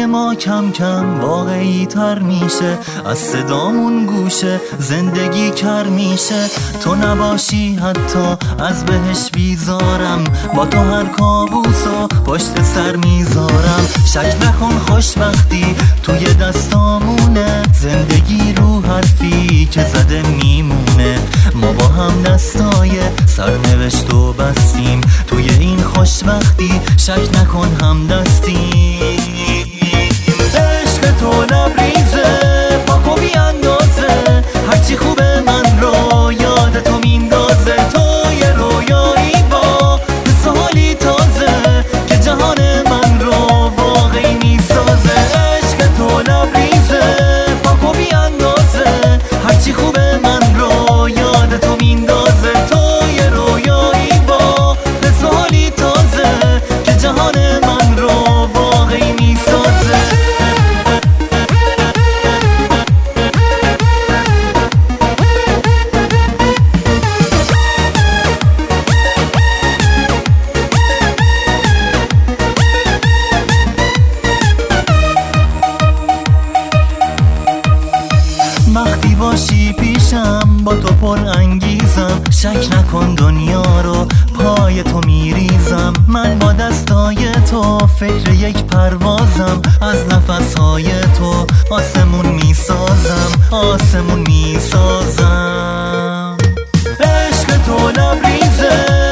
دنیای ما کم کم واقعی تر میشه، از صدامون گوشه زندگی کر میشه. تو نباشی حتی از بهش بیزارم، با تو هر کابوسو پشت سر میذارم. شک نکن خوشبختی توی دستامونه، زندگی رو حرفی که زده میمونه. ما با هم دستای سرنوشت و بستیم، توی این خوشبختی شک نکن هم دستیم. عشق تو لبریزه پاک و بیاندازه، هرچی خوبه من رو یاد تو میندازه. تو یه رویایی با حس و حالی تازه که جهان من رو واقعی میسازه. عشق تو لبریزه پاک و بیاندازه، هرچی خوبه من رو یاد تو میندازه. تو یه رویایی با حس و حالی تازه که جهان من رو واقعی میسازه. وقتی باشی پیشم با تو پر انگیزم، شک نکن دنیا رو پای تو میریزم. من با دستای تو فکر یک پروازم، از نفسهای تو آسمون میسازم، آسمون میسازم. عشق تو لبریزه